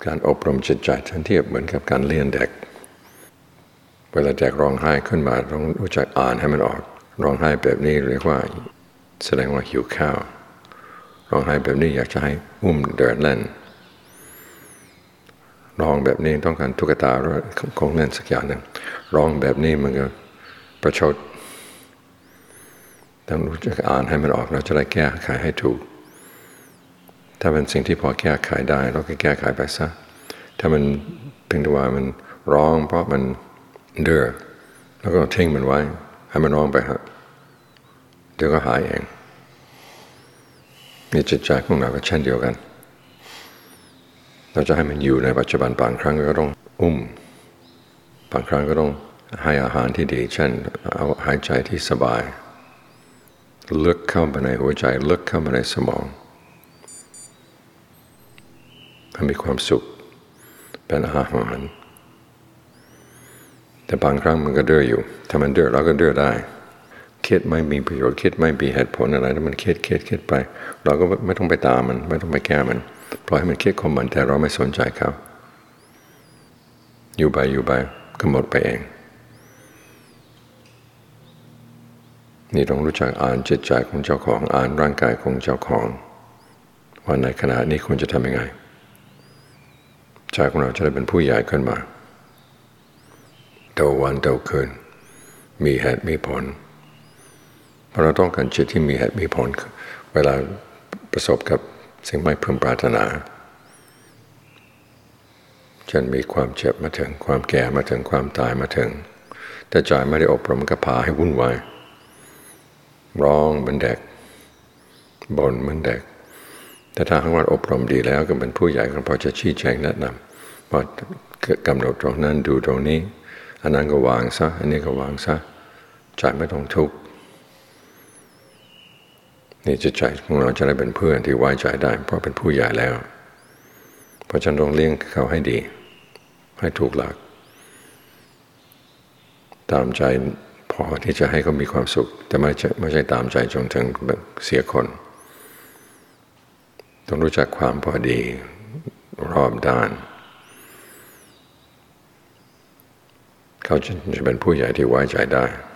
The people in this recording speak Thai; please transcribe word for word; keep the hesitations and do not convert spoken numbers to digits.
การอบรมจิตใจท่านเทียบเหมือนกับการเลี้ยงเด็กเวลาเด็กร้องไห้ขึ้นมาต้องรู้จักอ่านให้มันออกร้องไห้แบบนี้เรียกว่าแสดงว่าหิวข้าวร้องไห้แบบนี้อยากจะให้อุ้มเดินเล่นร้องแบบนี้ต้องการตุ๊กตาหรือของเล่นสักอย่างหนึ่งร้องแบบนี้มันก็ประชดต้องรู้จักอ่านให้มันออกเราจะได้แก้ไขให้ถูกถ้าเป็นสิ่งที่พอแก้ไขได้เราก็แก้ไขไปซะถ้ามันเพียงแต่ว่ามันร้องเพราะมันเดือดแล้วก็ทิ้งมันไว้ให้มันร้องไปฮะเดี๋ยวก็หายเองนี่จิตใจของเราก็เช่นเดียวกันเราจะให้มันอยู่ในปัจจุบันบางครั้งก็ต้องอุ้มบางครั้งก็ต้องให้อาหารที่ดีเช่นเอาหายใจที่สบายลึกเข้าไปในหัวใจลึกเข้าไปในสมองให้มีความสุขเป็นอาหารแต่บางครั้งมันก็เดือดอยู่ถ้ามันเดือดเราก็เดือดได้คิดไม่มีประโยชน์คิดไม่มีเหตุผลอะไรถ้ามันคิดคิดคิดไปเราก็ไม่ต้องไปตามมันไม่ต้องไปแก้มันปล่อยให้มันคิดของมันแต่เราไม่สนใจเขาอยู่ไปอยู่ไปก็หมดไปเองนี่ต้องรู้จักอ่านจิตใจของเจ้าของอ่านร่างกายของเจ้าของว่าในขณะนี้ควรจะทำยังไงใจของเราจะได้เป็นผู้ใหญ่ขึ้นมาโตวันโตคืนมีเหตุมีผลเพราะเราต้องการจิตที่มีเหตุมีผลเวลาประสบกับสิ่งไม่พึงปรารถนาจนมีความเจ็บมาถึงความแก่มาถึงความตายมาถึงแต่ใจไม่ได้อบรมก็พาให้วุ่นวายร้องเหมือนเด็กบ่นเหมือนเด็กแต่ถ้าหากว่าอบรมดีแล้วก็เป็นผู้ใหญ่ก็พอจะชี้แจงแนะนำว่ากำหนดตรงนั้นดูตรงนี้อันนั้นก็วางซะอันนี้ก็วางซะใจไม่ต้องทุกข์นี่จิตใจของเราจะได้เป็นเพื่อนที่ไว้ใจได้เพราะเป็นผู้ใหญ่แล้วเพราะฉะนั้นต้องเลี้ยงเขาให้ดีให้ถูกหลักตามใจพอที่จะให้เขามีความสุขแต่ไม่ใช่ไม่ใช่ตามใจจนถึงเสียคนต้องรู้จักความพอดีรอบด้านเขาจะเป็นผู้ใหญ่ที่ไว้ใจได้